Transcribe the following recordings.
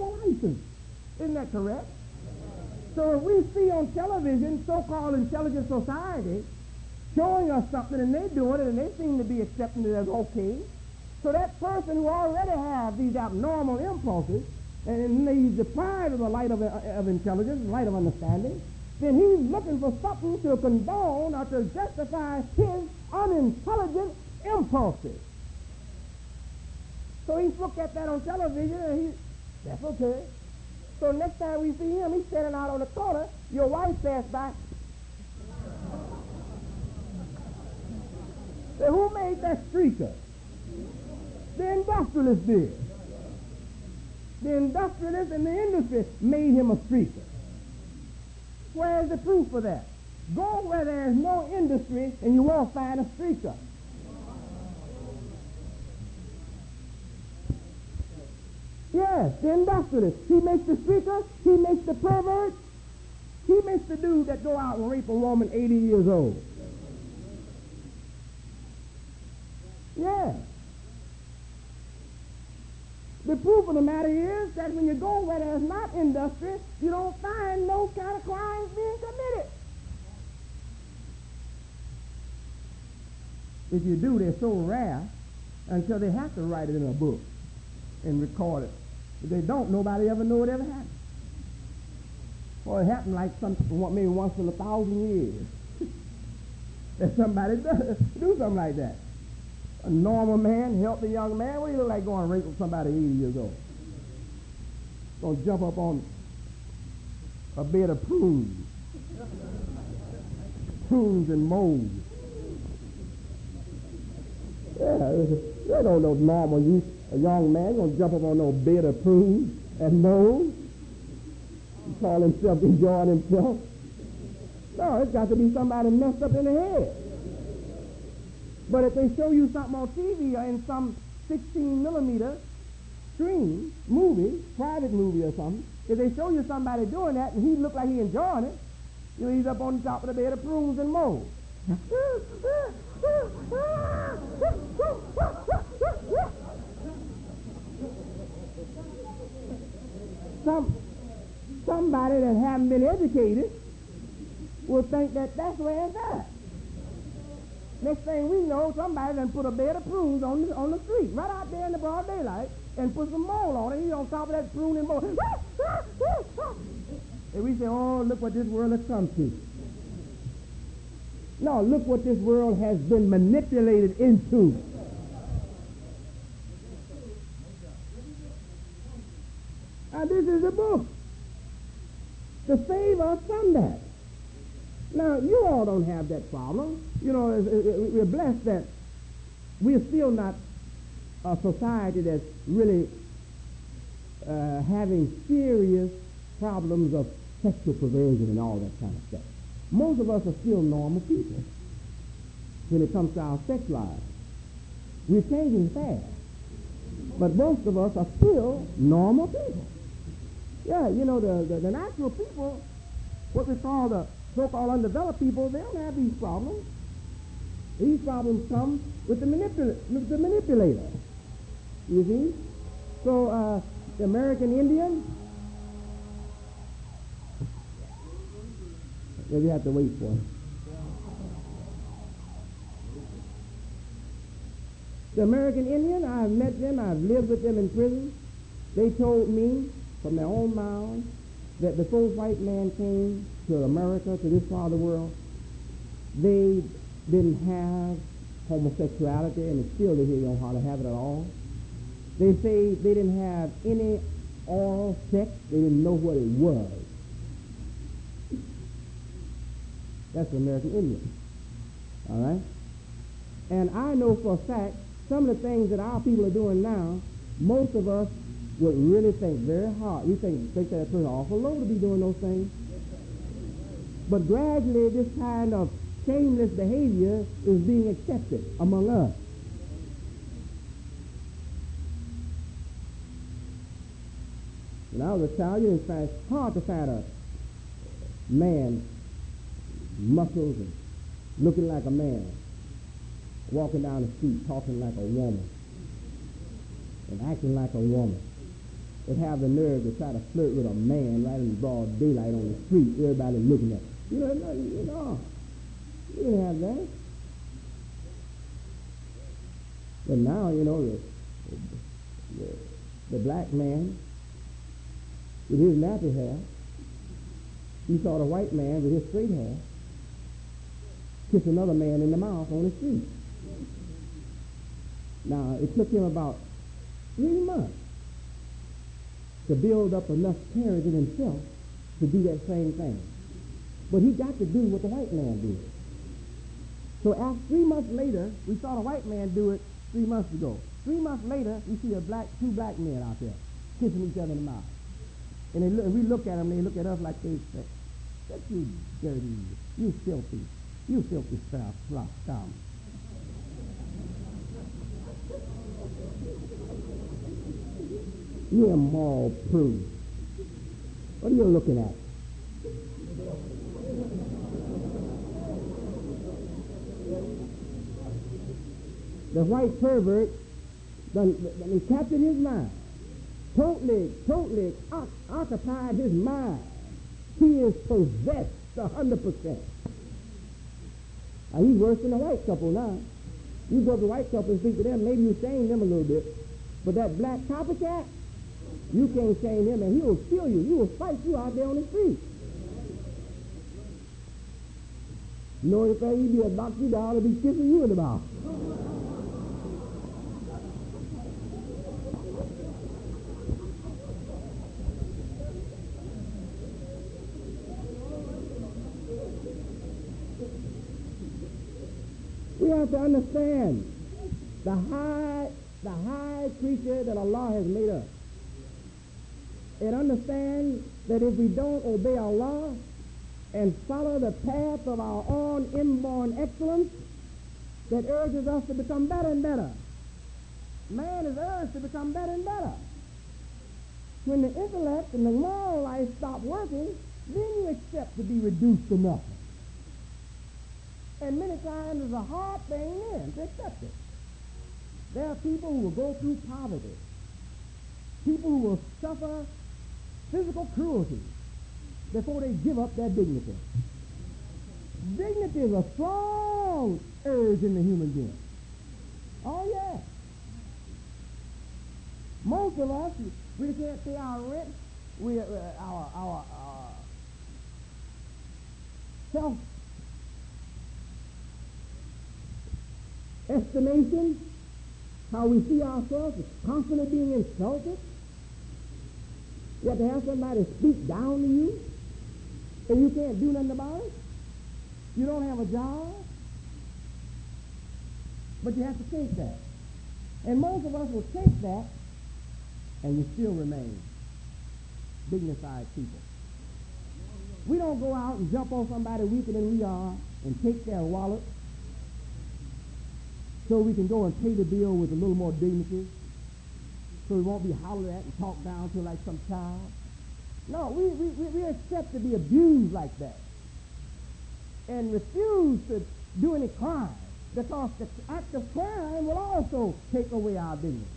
a license. Isn't that correct? So if we see on television so-called intelligent society showing us something and they do it and they seem to be accepting it as okay, so that person who already has these abnormal impulses and he's deprived of the light of intelligence, light of understanding, then he's looking for something to condone or to justify his unintelligent impulses. So he's looked at that on television and that's okay. So next time we see him, he's standing out on the corner, your wife passed by. So who made that streaker? The industrialist did. The industrialist and the industry made him a streaker. Where's the proof for that? Go where there's no industry and you won't find a streaker. Yes, the industrialist. He makes the streaker, he makes the pervert, he makes the dude that go out and rape a woman 80 years old. Yeah. The proof of the matter is that when you go where there's not industry, you don't find no kind of crimes being committed. If you do, they're so rare until they have to write it in a book and record it. If they don't, nobody ever know it ever happened. Or it happened like maybe once in 1,000 years. That somebody do something like that. A normal man, healthy young man, what do you look like going and rape somebody 80 years old? Going to jump up on a bed of prunes. Prunes and moles. Yeah, they don't know normal youth. A young man going to jump up on no bed of prunes and moles. And call himself enjoying himself. No, it's got to be somebody messed up in the head. But if they show you something on TV or in some 16mm screen, movie, private movie or something, if they show you somebody doing that and he look like he enjoying it, you know, he's up on the top of the bed of prunes and moles. Somebody that haven't been educated will think that that's where it's at. Next thing we know, somebody done put a bed of prunes on the street, right out there in the broad daylight, and put some mole on it. He's on top of that prune and mole. And we say, oh, look what this world has come to. No, look what this world has been manipulated into. Now, this is a book to save us from that. Now, you all don't have that problem. You know, we're blessed that we're still not a society that's really having serious problems of sexual perversion and all that kind of stuff. Most of us are still normal people when it comes to our sex lives. We're changing fast. But most of us are still normal people. Yeah, you know, the natural people, what we call the so-called undeveloped people, they don't have these problems. These problems come with the manipulator. You see? So the American Indian, you have to wait for it. The American Indian, I've met them, I've lived with them in prison. They told me from their own mouths that before white man came to America, to this part of the world, they didn't have homosexuality, and still they don't hardly have it at all. They say they didn't have any oral sex. They didn't know what it was. That's the American Indian. All right? And I know for a fact, some of the things that our people are doing now, most of us would really think very hard. We think that a person awful low to be doing those things. But gradually, this kind of shameless behavior is being accepted among us. When I was a child, it's hard to find a man, muscles and looking like a man, walking down the street talking like a woman and acting like a woman. that have the nerve to try to flirt with a man right in broad daylight on the street, everybody looking at you. You didn't have that. But now, the black man with his nappy hair, he saw the white man with his straight hair kiss another man in the mouth on the street. Now, it took him about 3 months to build up enough courage in himself to do that same thing. But he got to do what the white man did. So after 3 months later, we saw the white man do it 3 months ago. 3 months later, we see two black men out there kissing each other in the mouth. And we look at them, they look at us like they say, "That you dirty, you filthy scum." You immoral prude. What are you looking at? The white pervert done captured his mind. Totally occupied his mind. He is possessed 100%. Now, he's worse than the white couple now. You go to the white couple and speak to them, maybe you shame them a little bit. But that black copycat, you can't shame him, and he will kill you. He will fight you out there on the street. You know what he'd be a knock you down and be kissing you in the mouth. We have to understand the high creature that Allah has made us. And understand that if we don't obey Allah and follow the path of our own inborn excellence that urges us to become better and better. Man is urged to become better and better. When the intellect and the moral life stop working, then you accept to be reduced to nothing. And many times it's a hard thing then to accept it. There are people who will go through poverty. People who will suffer physical cruelty before they give up their dignity. Dignity is a strong urge in the human being. Oh, yeah. Most of us, we can't pay our rent. Our self-estimation, how we see ourselves, is constantly being insulted. You have to have somebody speak down to you, and you can't do nothing about it. You don't have a job, but you have to take that. And most of us will take that, and we still remain dignified people. We don't go out and jump on somebody weaker than we are and take their wallet so we can go and pay the bill with a little more dignity, so we won't be hollered at and talked down to like some child. No, we accept to be abused like that and refuse to do any crime, because the act of crime will also take away our dignity.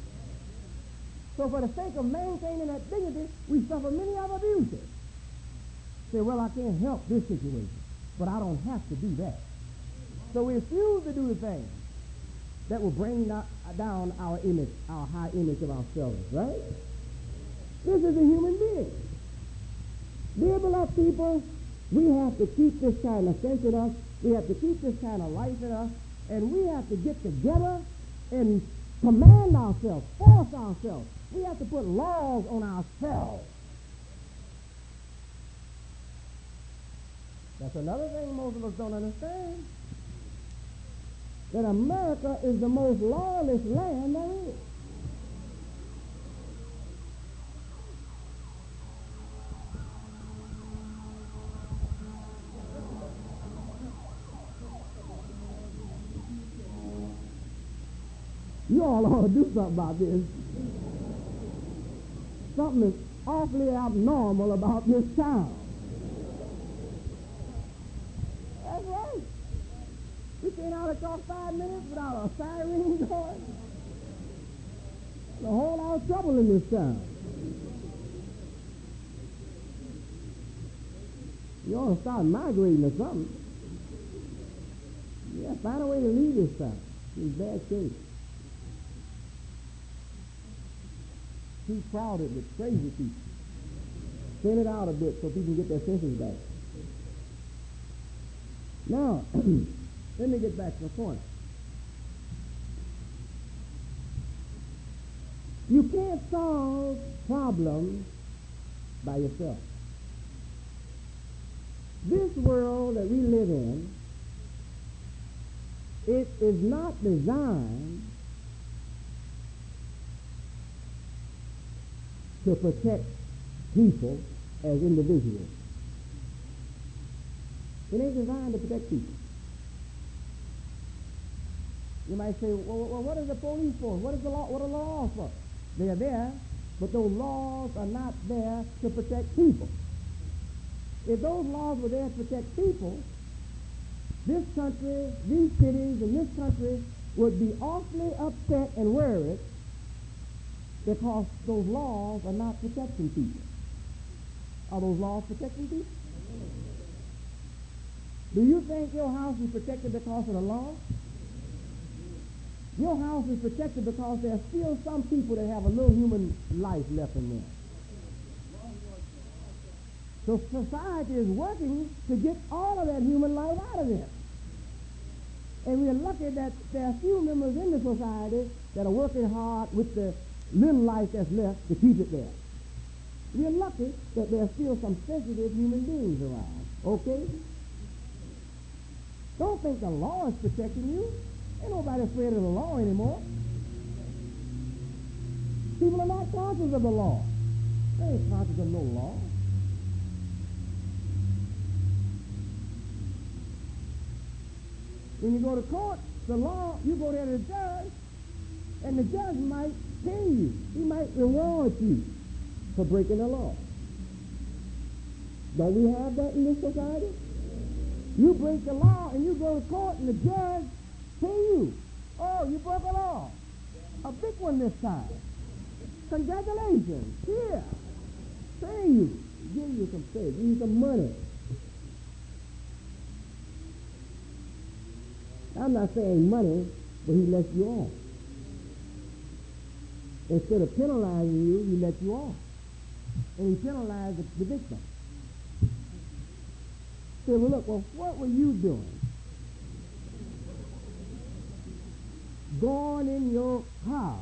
So for the sake of maintaining that dignity, we suffer many other abuses. Say, well, I can't help this situation, but I don't have to do that. So we refuse to do the things that will bring down our image, our high image of ourselves, right? This is a human being. Dear beloved people, we have to keep this kind of sense in us. We have to keep this kind of life in us. And we have to get together and command ourselves, force ourselves. We have to put laws on ourselves. That's another thing most of us don't understand. That America is the most lawless land there is. You all ought to do something about this. Something is awfully abnormal about this town. That's right. We can't out of talk 5 minutes without a siren going. There's a whole lot of trouble in this town. You ought to start migrating or something. Yeah, find a way to leave this stuff. It's bad shape. Too crowded with crazy people. Thin it out a bit so people can get their senses back. Now, let me get back to the point. You can't solve problems by yourself. This world that we live in, it is not designed to protect people as individuals. It ain't designed to protect people. You might say, well, what is the police for? What is the law? What are the laws for? They are there, but those laws are not there to protect people. If those laws were there to protect people, this country, these cities in this country would be awfully upset and worried because those laws are not protecting people. Are those laws protecting people? Do you think your house is protected because of the law? Your house is protected because there are still some people that have a little human life left in them. So society is working to get all of that human life out of them. And we're lucky that there are few members in the society that are working hard with the little life that's left to keep it there. We're lucky that there are still some sensitive human beings around. Okay? Don't think the law is protecting you. Ain't nobody afraid of the law anymore. People are not conscious of the law. They ain't conscious of no law. When you go to court, the law, you go there to the judge, and the judge might pay you. He might reward you for breaking the law. Don't we have that in this society? You break the law and you go to court and the judge pay you. Oh, you broke a law. A big one this time. Congratulations. Here. Pay you. Give you some pay. Give you some money. I'm not saying money, but he lets you off. Instead of penalizing you, he lets you off. And he penalized the victim. Say, well, look, what were you doing? Going in your car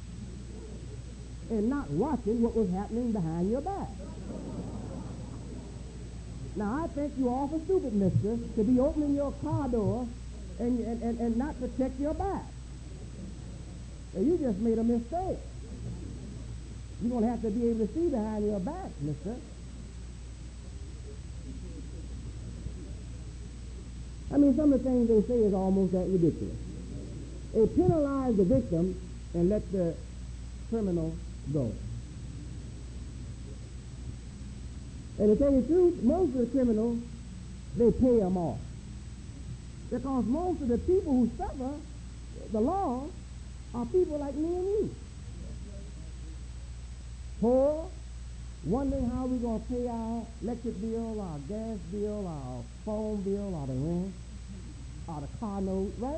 and not watching what was happening behind your back. Now, I think you're awful stupid, mister, to be opening your car door and not protect your back. Now, you just made a mistake. You're going to have to be able to see behind your back, mister. I mean, some of the things they say is almost that ridiculous. They penalize the victim and let the criminal go. And to tell you the truth, most of the criminals, they pay them off. Because most of the people who suffer the law are people like me and you. Poor, wondering how we're going to pay our electric bill, our gas bill, our phone bill, or the rent, or the car note, right?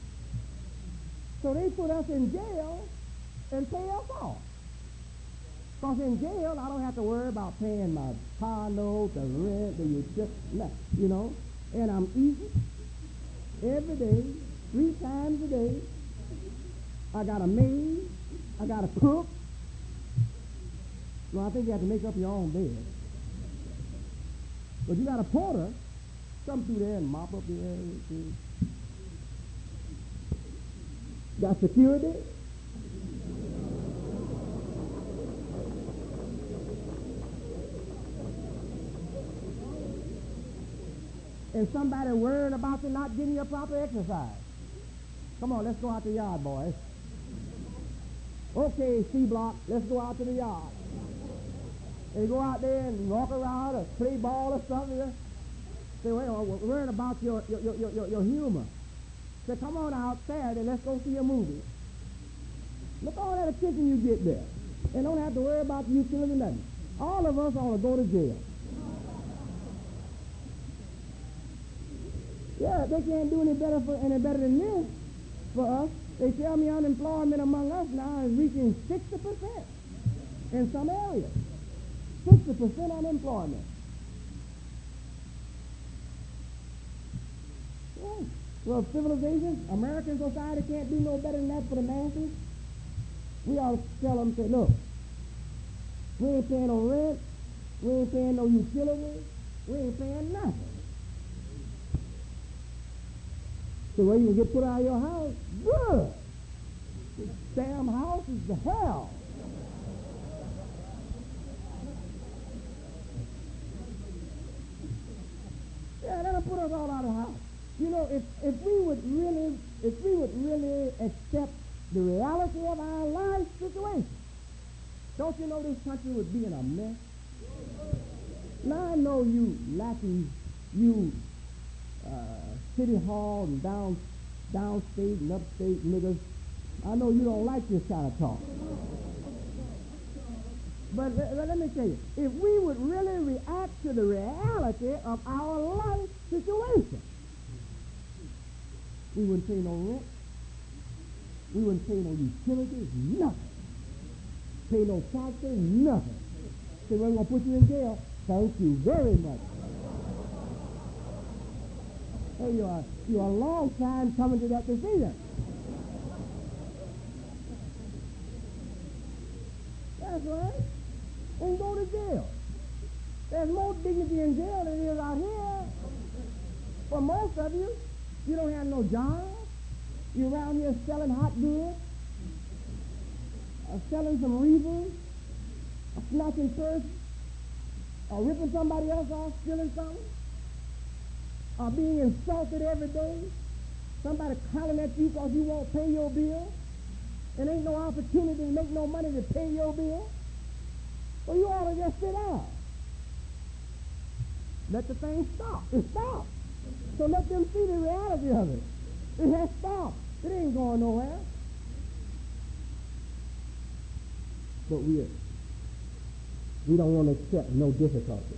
So they put us in jail and pay us off. Because in jail, I don't have to worry about paying my car note, the rent, the utility, you know. And I'm eating every day, 3 times a day. I got a maid. I got a cook. No, I think you have to make up your own bed. But you got a porter, come through there and mop up the area. Got security. And somebody worried about you not getting your proper exercise. Come on, let's go out to the yard, boys. Okay, C-block, let's go out to the yard. And you go out there and walk around or play ball or something. Say, wait, we're worried about your humor. Say, come on out Saturday, let's go see a movie. Look all that attention you get there. And don't have to worry about the utility or nothing. All of us ought to go to jail. Yeah, they can't do any better than this for us. They tell me unemployment among us now is reaching 60% in some areas. 60% unemployment. Yeah. Well, civilization, American society can't do no better than that for the masses. We ought to tell them, say, look, we ain't paying no rent, we ain't paying no utilities, we ain't paying nothing. So where you can get put out of your house, good. This damn house is the hell. Yeah, that'll put us all out of the house. You know, if we would really accept the reality of our life situation, don't you know this country would be in a mess? Now I know you lacking, you city hall and downstate and upstate niggers. I know you don't like this kind of talk. But let me tell you, if we would really react to the reality of our life situation, we wouldn't pay no rent, we wouldn't pay no utilities, nothing. Pay no taxes, nothing. Say, we're going to put you in jail. Thank you very much. Hey, you're a long time coming to that decision. That's right. And go to jail. There's more dignity in jail than there is out here. For most of you, you don't have no job. You're around here selling hot goods, selling some reefer, snatching purse, or ripping somebody else off, stealing something, or being insulted every day. Somebody calling at you because you won't pay your bill, and ain't no opportunity to make no money to pay your bill. Well, you ought to just sit down. Let the thing stop. It stopped. So let them see the reality of it. It has stopped. It ain't going nowhere. But we don't want to accept no difficulty.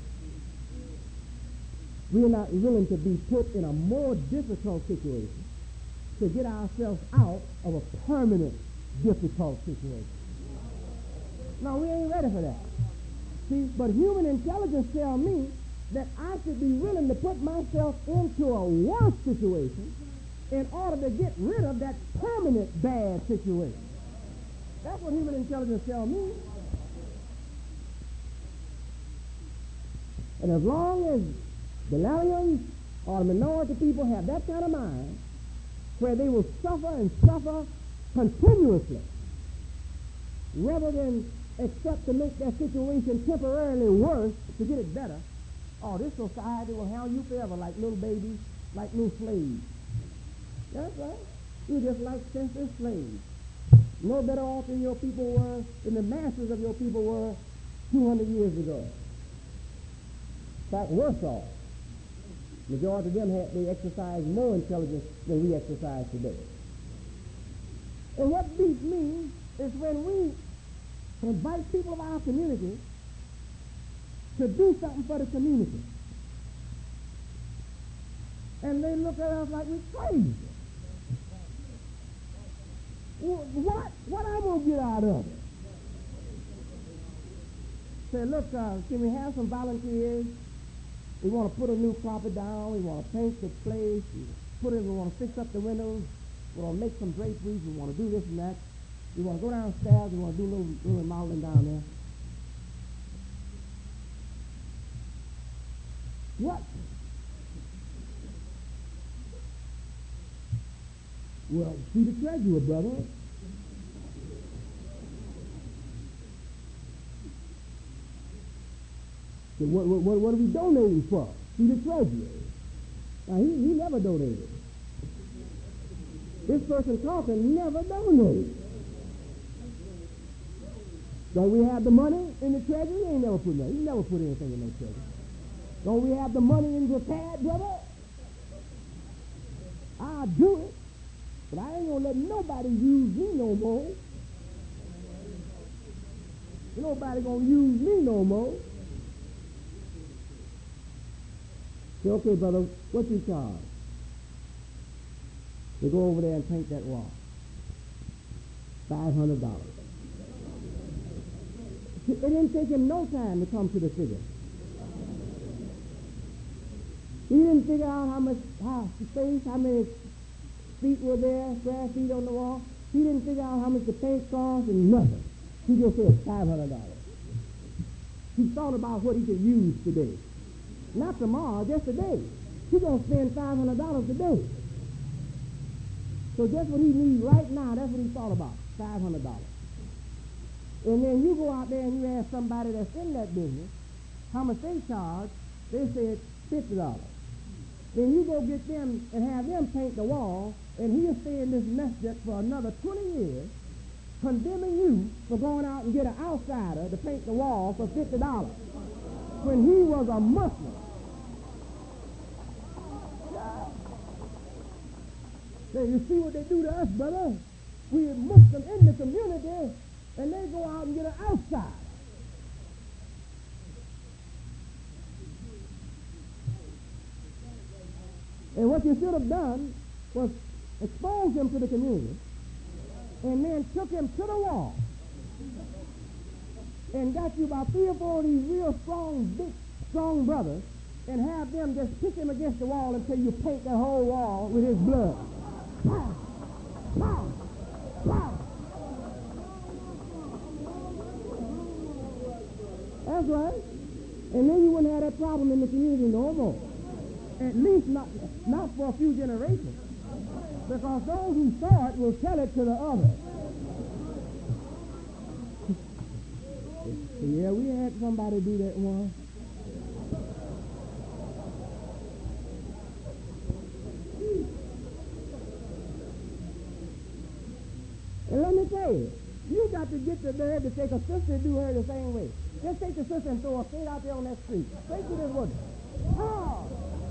We're not willing to be put in a more difficult situation to get ourselves out of a permanent difficult situation. No, we ain't ready for that. See, but human intelligence tells me that I should be willing to put myself into a worse situation in order to get rid of that permanent bad situation. That's what human intelligence tells me. And as long as the Larians or the minority people have that kind of mind, where they will suffer and suffer continuously, rather than accept to make their situation temporarily worse to get it better, oh, this society will handle you forever like little babies, like little slaves. That's right. You're just like senseless slaves. No better off than your people were, than the masses of your people were 200 years ago. In fact, worse off. Majority of them they exercise more intelligence than we exercise today. And what beats me is when we invite people of our community to do something for the community. And they look at us like we're crazy. What I'm going to get out of it? Say, look, can we have some volunteers? We want to put a new carpet down. We want to paint the place. We want to fix up the windows. We want to make some draperies. We want to do this and that. We want to go downstairs. We want to do a little remodeling down there. What? Well, see the treasurer, brother. So what are we donating for? See the treasurer. Now, he never donated. This person talking never donated. Don't we have the money in the treasury? He ain't never put nothing. He never put anything in no treasury. Don't we have the money in the pad, brother? I'll do it. But I ain't going to let nobody use me no more. Nobody going to use me no more. Say, okay, brother, what you charge? to go over there and paint that wall. $500. It didn't take him no time to come to the figure. He didn't figure out how many feet were there, square feet on the wall. He didn't figure out how much the paint cost and nothing. He just said $500. He thought about what he could use today. Not tomorrow, just today. He's going to spend $500 today. So just what he needs right now, that's what he thought about, $500. And then you go out there and you ask somebody that's in that business how much they charge. They said $50. Then you go get them and have them paint the wall, and he'll stay in this mess for another 20 years, condemning you for going out and get an outsider to paint the wall for $50 when he was a Muslim. Say, you see what they do to us, brother? We're Muslim in the community, and they go out and get an outsider. And what you should have done was expose him to the community and then took him to the wall and got you about 3 or 4 of these real strong, big, strong brothers and have them just kick him against the wall until you paint the whole wall with his blood. Pow! Pow! Pow! That's right. And then you wouldn't have that problem in the community no more. At least not for a few generations. Because those who saw it will tell it to the others. Yeah, we had somebody do that once. And let me tell you, you got to get the nerve to take a sister and do her the same way. Just take the sister and throw her straight out there on that street. Straight to this woman. Oh!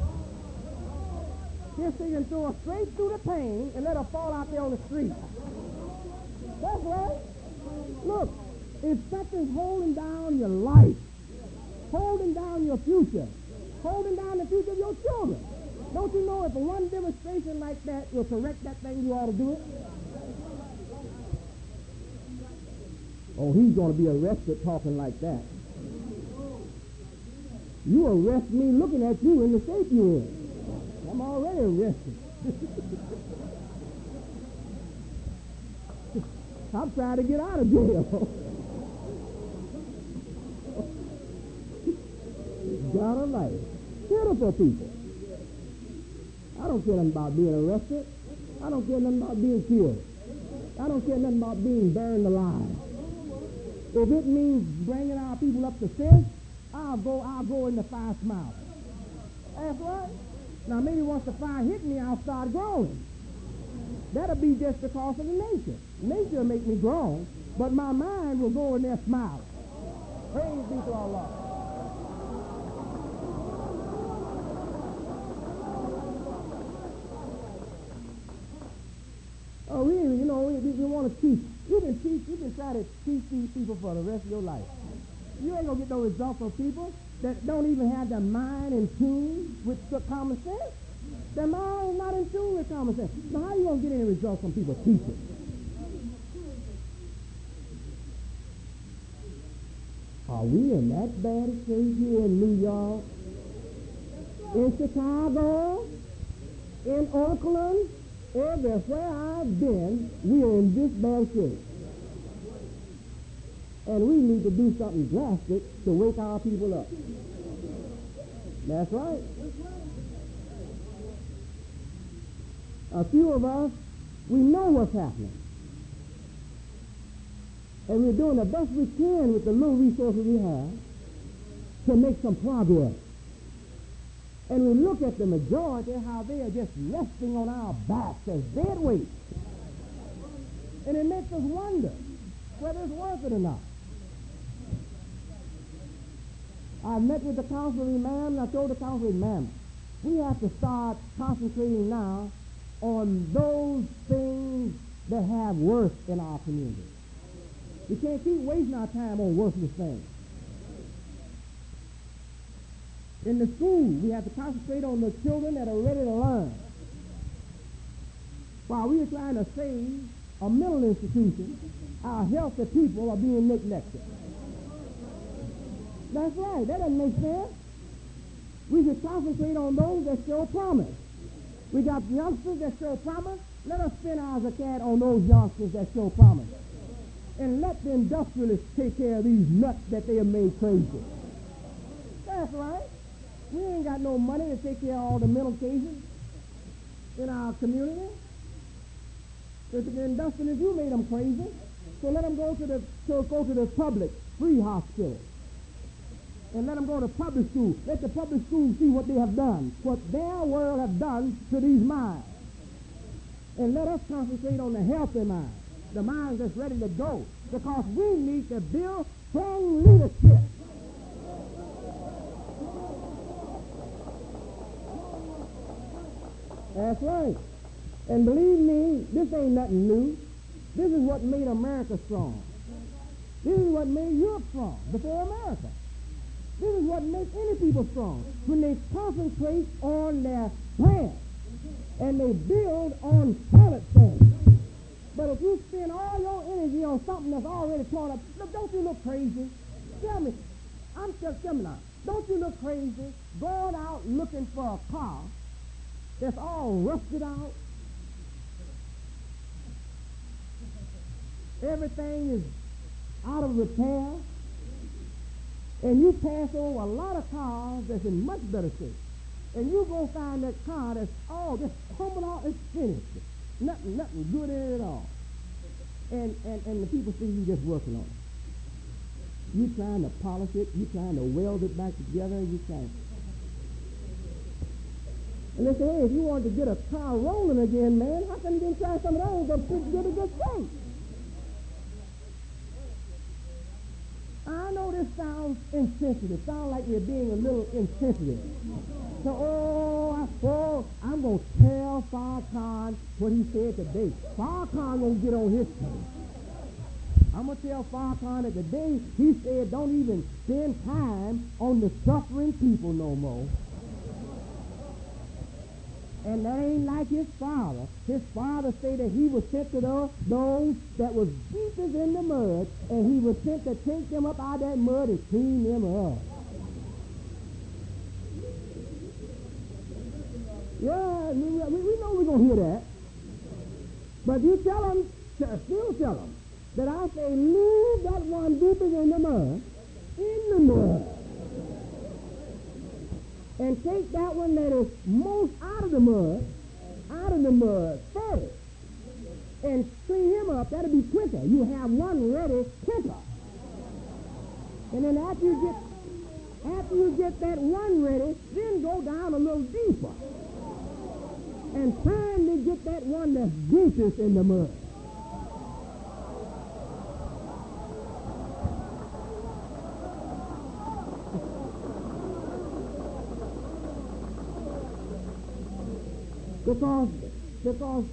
Just take and throw her straight through the pane and let her fall out there on the street. That's right. Look, if something's holding down your life, holding down your future, holding down the future of your children, don't you know if one demonstration like that will correct that thing, you ought to do it? Oh, he's going to be arrested talking like that. You arrest me looking at you in the state you're in. I'm already arrested. I'm trying to get out of jail. God Almighty. Pitiful people. I don't care nothing about being arrested. I don't care nothing about being killed. I don't care nothing about being burned alive. If it means bringing our people up to sin, I'll go in the fire smiling. That's right. Now maybe once the fire hit me, I'll start growing. That'll be just because of the nature. Nature will make me grow, but my mind will go in there smiling. Praise be to Allah. Oh, we want to teach. You can try to teach these people for the rest of your life. You ain't going to get no results from people that don't even have their mind in tune with common sense. Their mind is not in tune with common sense. So how are you going to get any results from people teaching? Are we in that bad a state here in New York, in Chicago, in Oakland, everywhere I've been, we are in this bad shape. And we need to do something drastic to wake our people up. That's right. A few of us, we know what's happening. And we're doing the best we can with the little resources we have to make some progress. And we look at the majority, how they are just resting on our backs as dead weight. And it makes us wonder whether it's worth it or not. I met with the council of imams, and I told the council of imams, we have to start concentrating now on those things that have worth in our community. We can't keep wasting our time on worthless things. In the school, we have to concentrate on the children that are ready to learn. While we are trying to save a mental institution, our healthy people are being neglected. That's right. That doesn't make sense. We should concentrate on those that show promise. We got youngsters that show promise. Let us spend our zakat on those youngsters that show promise. And let the industrialists take care of these nuts that they have made crazy. That's right. We ain't got no money to take care of all the mental cases in our community. It's the industrialists who made them crazy. So let them go to the public, free hospital. And let them go to public school. Let the public schools see what they have done, what their world have done to these minds. And let us concentrate on the healthy mind, the mind that's ready to go, because we need to build strong leadership. That's right. And believe me, this ain't nothing new. This is what made America strong. This is what made Europe strong before America. This is what makes any people strong, when they concentrate on their plans and they build on solid things. But if you spend all your energy on something that's already torn up, look, don't you look crazy? Tell me, tell me now, don't you look crazy going out looking for a car that's all rusted out? Everything is out of repair. And you pass over a lot of cars that's in much better shape. And you go find that car that's all just coming out and finished. Nothing good in it at all. And the people see you just working on it. You trying to polish it, you trying to weld it back together, you trying. And they say, hey, if you want to get a car rolling again, man, how come you didn't try some of those that get a good shape? I know this sounds insensitive. Sounds like we're being a little insensitive. So, I'm going to tell Farrakhan what he said today. Farrakhan going to get on his case. I'm going to tell Farrakhan that today he said don't even spend time on the suffering people no more. And that ain't like his father. His father said that he was sent to those that was deepest in the mud, and he was sent to take them up out of that mud and clean them up. Yeah, we know we're going to hear that. But you still tell them, that I say leave that one deepest in the mud, and take that one that is most out of the mud first, and clean him up. That'll be quicker. You have one ready quicker. And then after you get that one ready, then go down a little deeper. And finally get that one that's deepest in the mud. Because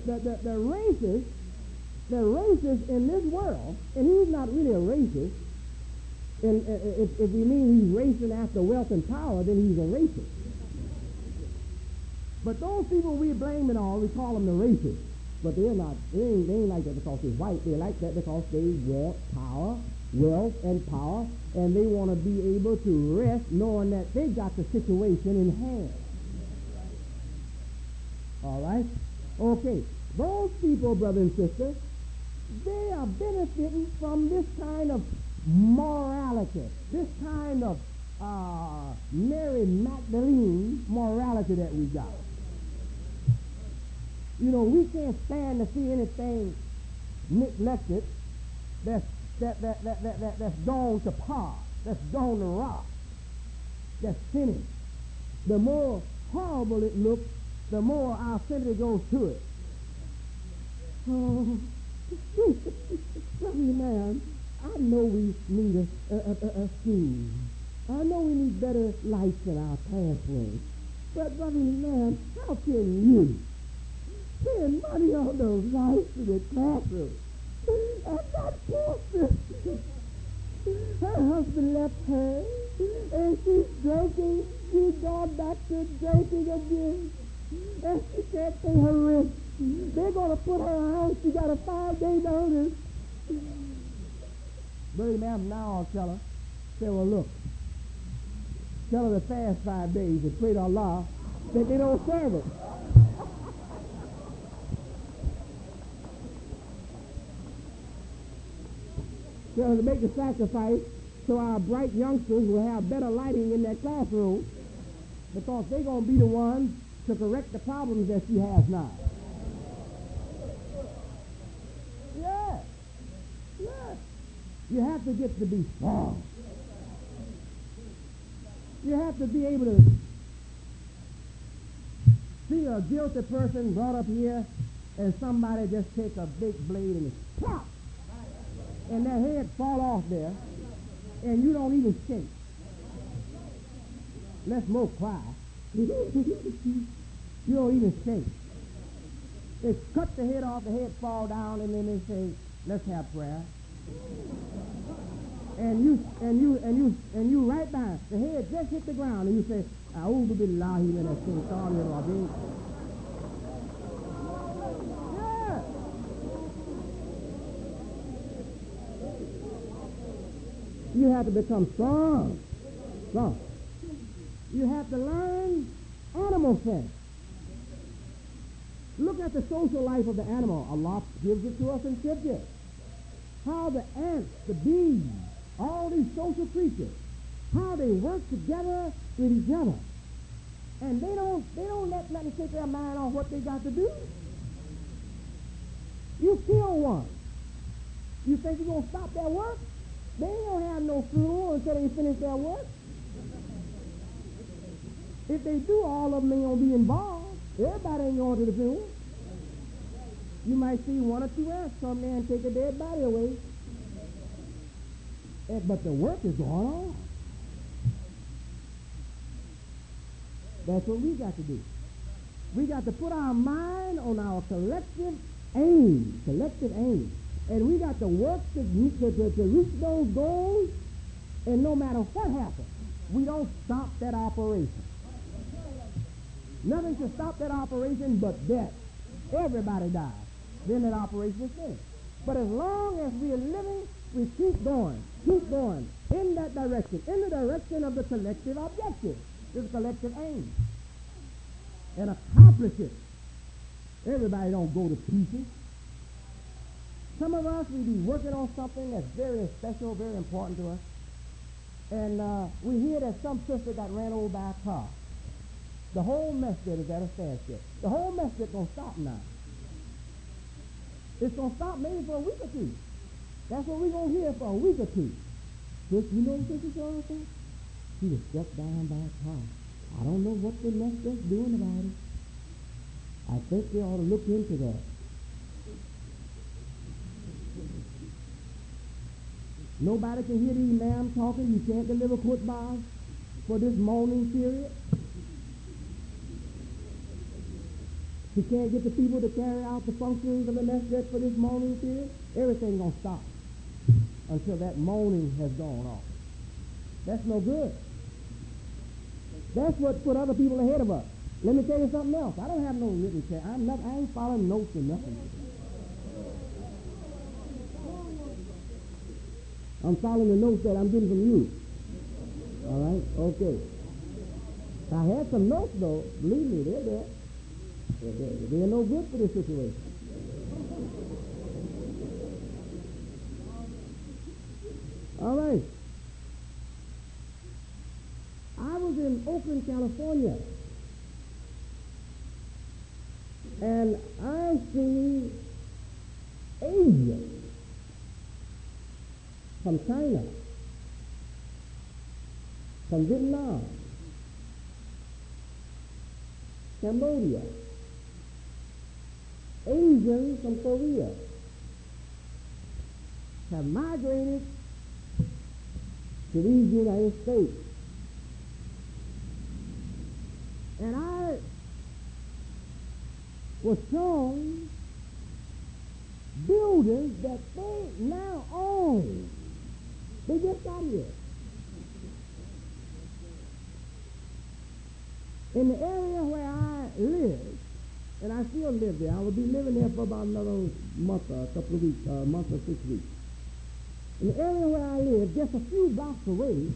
the racist in this world, and he's not really a racist, and if we mean he's racing after wealth and power, then he's a racist. But those people we blame and all, we call them the racists. But they're not, they ain't like that because they're white. They're like that because they want power, wealth, and power, and they want to be able to rest knowing that they got the situation in hand. All right? Okay. Those people, brother and sister, they are benefiting from this kind of morality, this kind of Mary Magdalene morality that we got. You know, we can't stand to see anything neglected that's gone to par, that's gone to rot, that's finished. The more horrible it looks, the more our sympathy goes to it. Oh, man, I know we need a school. I know we need better lights in our classrooms. But, brother man, how can you spend money on those lights in the classroom and that poor sister? Her husband left her, and she's drinking. She's gone back to drinking again. And she can't pay her rent. They're going to put her out. She got a 5-day notice. Brother Ma'am, now I'll tell her. Say, well, look. Tell her to fast 5 days and pray to Allah that they don't serve her. Tell her to make the sacrifice so our bright youngsters will have better lighting in that classroom, because they're going to be the ones to correct the problems that she has now. Yeah. Yeah. You have to get to be strong. You have to be able to see a guilty person brought up here and somebody just take a big blade and it's pop, and their head fall off there, and you don't even shake. Let's more cry. You don't even shake. They cut the head off, the head fall down, and then they say, let's have prayer. And you right behind. The head just hit the ground, and you say, A'udhu billahi minash shaitanir rajim. Yeah. You have to become strong. Strong. You have to learn animal sense. Look at the social life of the animal. Allah gives it to us in Scripture. How the ants, the bees, all these social creatures, how they work together with each other. And they don't let nothing take their mind off what they got to do. You kill one. You think you're going to stop their work? They ain't going to have no funeral until they finish their work. If they do, all of them ain't going to be involved. Everybody ain't going to the funeral. You might see one or two ants come there and take a dead body away. But the work is going on. That's what we got to do. We got to put our mind on our collective aim. And we got to work to reach those goals, and no matter what happens, we don't stop that operation. Nothing to stop that operation but death. Everybody dies. Then that operation is finished. But as long as we are living, we keep going in that direction, in the direction of the collective objective, the collective aim, and accomplish it. Everybody don't go to pieces. Some of us, we be working on something that's very special, very important to us, and we hear that some sister got ran over by a car. The whole masjid is at a standstill. The whole masjid going to stop now. It's going to stop maybe for a week or two. That's what we're going to hear for a week or two. But you know what this is all about? She was struck down by a car. I don't know what the masjid's doing about it. I think they ought to look into that. Nobody can hear the imam talking. You can't deliver khutbahs for this mourning period. You can't get the people to carry out the functions of the masjid for this mourning period. Everything's going to stop until that mourning has gone off. That's no good. That's what put other people ahead of us. Let me tell you something else. I don't have no written check. I ain't following notes or nothing. I'm following the notes that I'm getting from you. All right? Okay. I had some notes, though. Believe me, they're there. They're no good for this situation. All right. I was in Oakland, California, and I see Asians from China, from Vietnam, Cambodia, Asians from Korea have migrated to these United States. And I was shown buildings that they now own. They just got here. In the area where I lived, and I still live there. I will be living there for about another month, a couple of weeks, a month or 6 weeks. In the area where I live, just a few blocks away,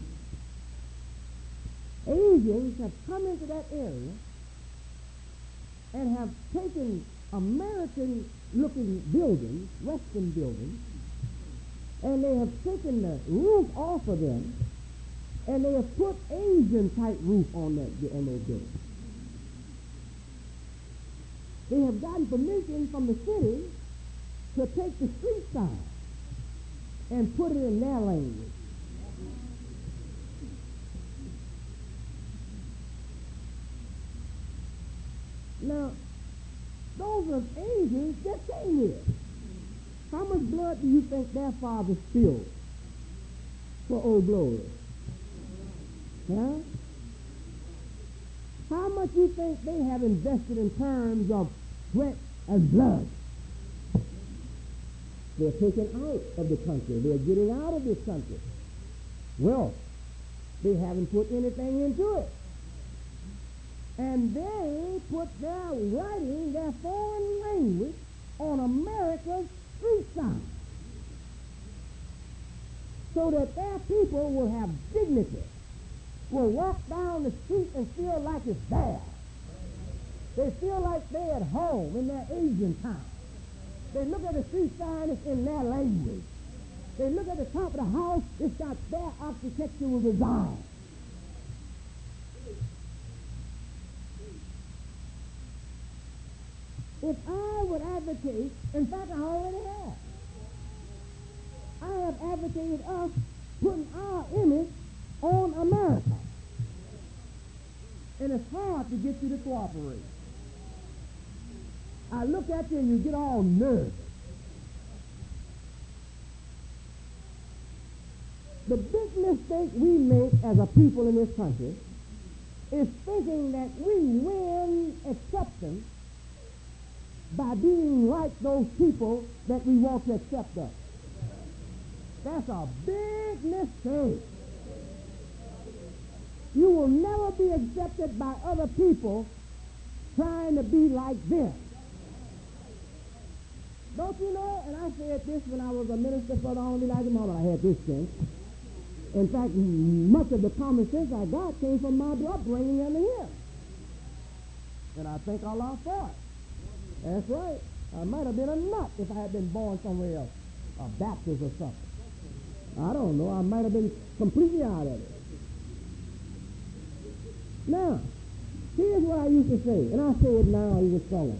Asians have come into that area and have taken American-looking buildings, Western buildings, and they have taken the roof off of them, and they have put Asian-type roof on those buildings. They have gotten permission from the city to take the street sign and put it in their language. Now, those are Asians that came here. How much blood do you think their father spilled for Old Glory? Huh? How much you think they have invested in terms of sweat and blood? They're taken out of the country. They're getting out of this country. Well, they haven't put anything into it. And they put their writing, their foreign language, on America's street sign, so that their people will have dignity, will walk down the street and feel like it's there. They feel like they're at home in their Asian town. They look at the street sign, it's in their language. They look at the top of the house, it's got their architectural design. If I would advocate, in fact I already have, I have advocated us putting our image on America. And it's hard to get you to cooperate. I look at you and you get all nervous. The big mistake we make as a people in this country is thinking that we win acceptance by being like those people that we want to accept us. That's a big mistake. You will never be accepted by other people trying to be like them. Don't you know? And I said this when I was a minister for the Only Like Him, I had this sense. In fact, much of the common sense I got came from my upbringing under him. And I thank Allah for it. That's right. I might have been a nut if I had been born somewhere else, a Baptist or something. I don't know. I might have been completely out of it. Now, here's what I used to say, and I say it now even stronger.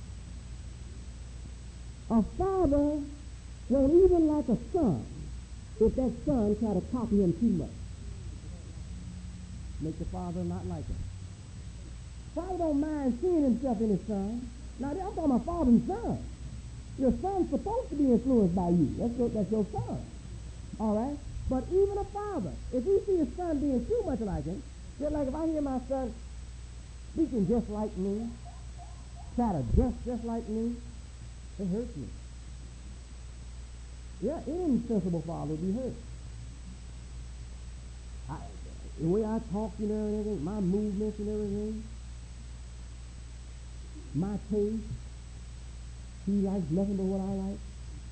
A father won't even like a son if that son try to copy him too much. Make the father not like him. Father don't mind seeing himself in his son. Now, I'm talking about father and son. Your son's supposed to be influenced by you. That's your son. All right? But even a father, if he sees his son being too much like him, just like if I hear my son speaking just like me, try to dress just like me, it hurts me. Yeah, any sensible father would be hurt. The way I talk, and everything, my movements and everything, my taste, he likes nothing but what I like.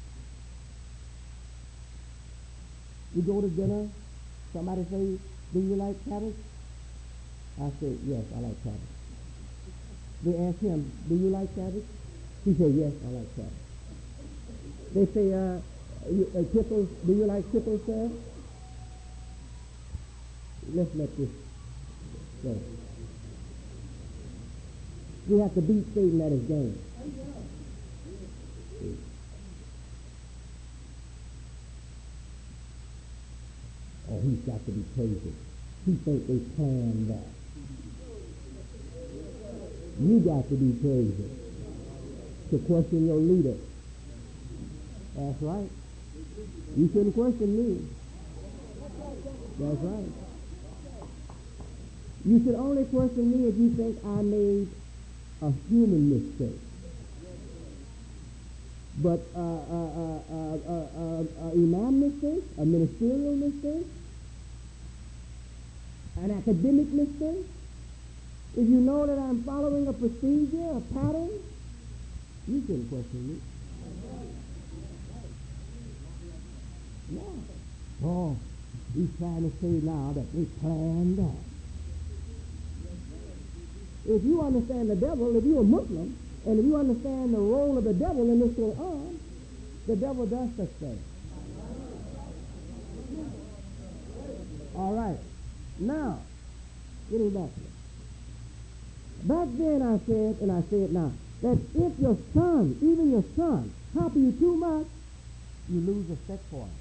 We go to dinner, somebody say, do you like cabbage? I say, yes, I like cabbage. They ask him, do you like cabbage? He said, yes, I like cabbage. They say, pickles, do you like pickles, sir? Let's let this go. We have to beat Satan at his game. Oh, he's got to be crazy. He thinks they planned that. You got to be crazy to question your leader. That's right. You shouldn't question me. That's right. You should only question me if you think I made a human mistake. But imam mistake, a ministerial mistake, an academic mistake, If you know that I'm following a procedure, a pattern, you shouldn't question me. No. Oh, he's trying to say now that they planned that. If you understand the devil, if you're a Muslim, and if you understand the role of the devil in this Quran, the devil does such things. All right. Now, getting back to it. Back then I said, and I say it now, that if your son, even your son, copy you too much, you lose respect for him.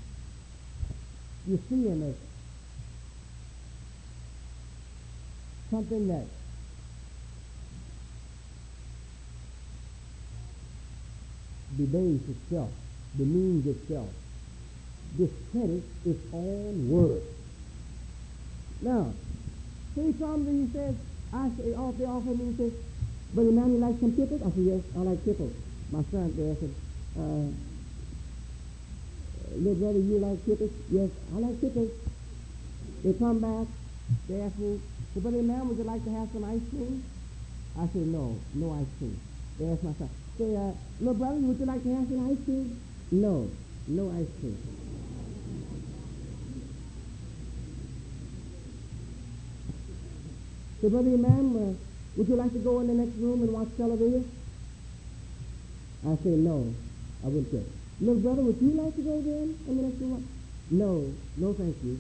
You see him as something that debased itself, demeans itself, discredits its own word. Now, he comes and he says, they offer me, he says, Brother Man, you like some pickles? I said, yes, I like pickles. My son there said, little brother, you like pickles? Yes, I like pickles. They come back, they ask me, so Brother Man, would you like to have some ice cream? I said, no ice cream. They ask my son, say, little brother, would you like to have some ice cream? No ice cream. So, Brother Imam, would you like to go in the next room and watch television? I say, no, I wouldn't say. Little brother, would you like to go then in the next room? No, thank you.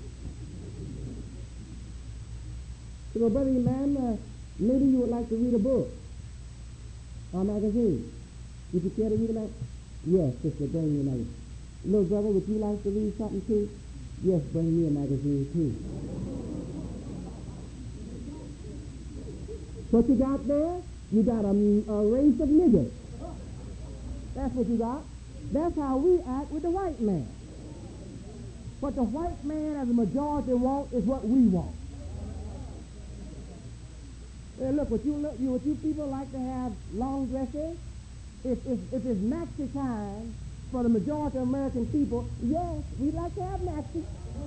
So, Brother Imam, maybe you would like to read a book or a magazine. Would you care to read a magazine? Yes, sister, bring me a magazine. Little brother, would you like to read something too? Yes, bring me a magazine too. What you got there? You got a race of niggers. That's what you got. That's how we act with the white man. What the white man as a majority want is what we want. Hey, look, what you people like to have long dresses, if it's maxi time for the majority of American people, yes, we like to have maxi.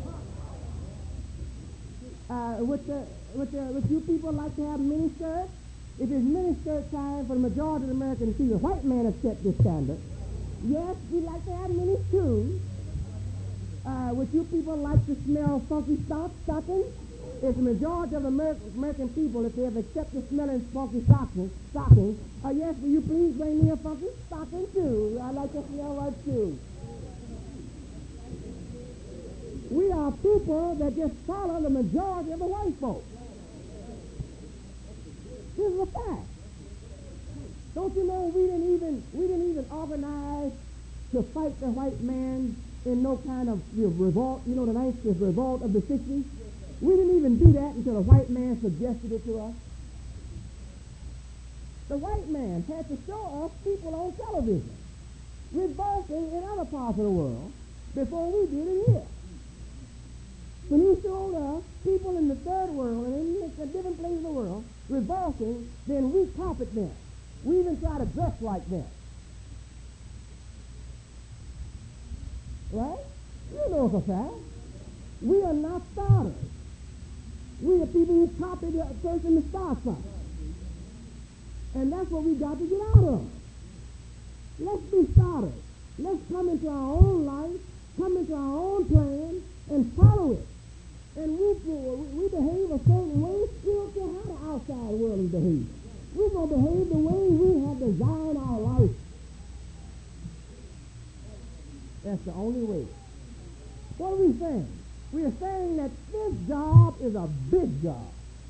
What you people like to have mini skirts, if it's mini skirt time for the majority of the American people, white man has set this standard. Yes, we like to have mini too. Would you people like to smell funky stockings? If the majority of American people, if they have accepted smelling funky stockings, yes, will you please bring me a funky stocking too? I like to smell right too. We are people that just follow the majority of the white folks. This is a fact. Don't you know we didn't even organize to fight the white man in no kind of revolt, the revolt of the 60s? We didn't even do that until the white man suggested it to us. The white man had to show us people on television revolting in other parts of the world before we did it here. When he showed us people in the third world and in different places of the world revolting, then we copied them. We even try to dress like them. Right? You know it's a fact. We are not starters. We are people who copy the person to start something. And that's what we got to get out of. Let's be starters. Let's come into our own life, come into our own plan, and follow it. And we behave a certain way. We don't care how the outside world is behaving. We're going to behave the way we have designed our life. That's the only way. What are we saying? We are saying that this job is a big job.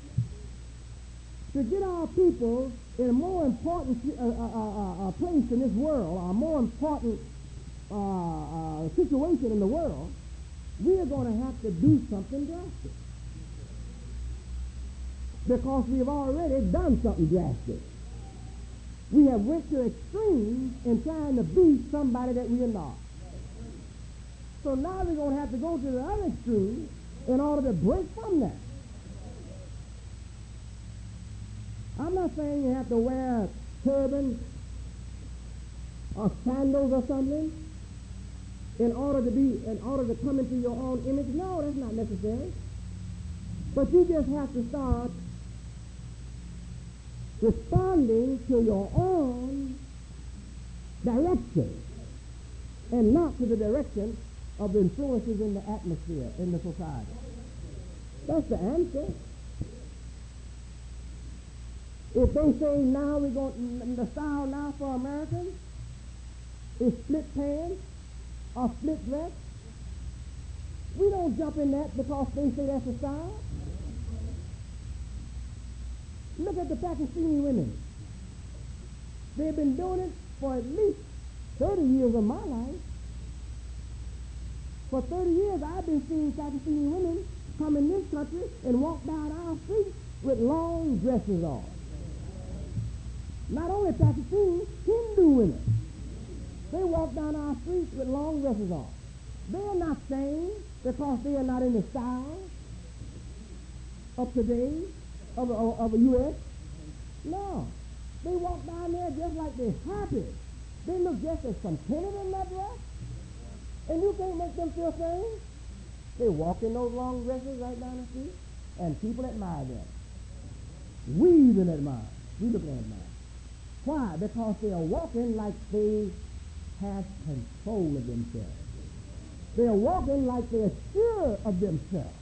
To get our people in a more important place in this world, a more important situation in the world, we are going to have to do something drastic. Because we have already done something drastic. We have went to extremes in trying to be somebody that we are not. So now we're going to have to go to the other extreme in order to break from that. I'm not saying you have to wear a turban or sandals or something in order to come into your own image. No, that's not necessary. But you just have to start responding to your own direction and not to the direction of the influences in the atmosphere, in the society. That's the answer. If they say now we're going, the style now for Americans is split pants or split dress, we don't jump in that because they say that's the style. Look at the Pakistani women. They've been doing it for at least 30 years of my life. For 30 years, I've been seeing Pakistani women come in this country and walk down our streets with long dresses on. Not only Pakistani, Hindu women. They walk down our streets with long dresses on. They are not saying because they are not in the style of today, of the U.S. No. They walk down there just like they're happy. They look just as contented in that dress. And you can't make them feel shame. They walk in those long dresses right down the street, and people admire them. We even admire. We look at them. Why? Because they are walking like they have control of themselves. They are walking like they're sure of themselves.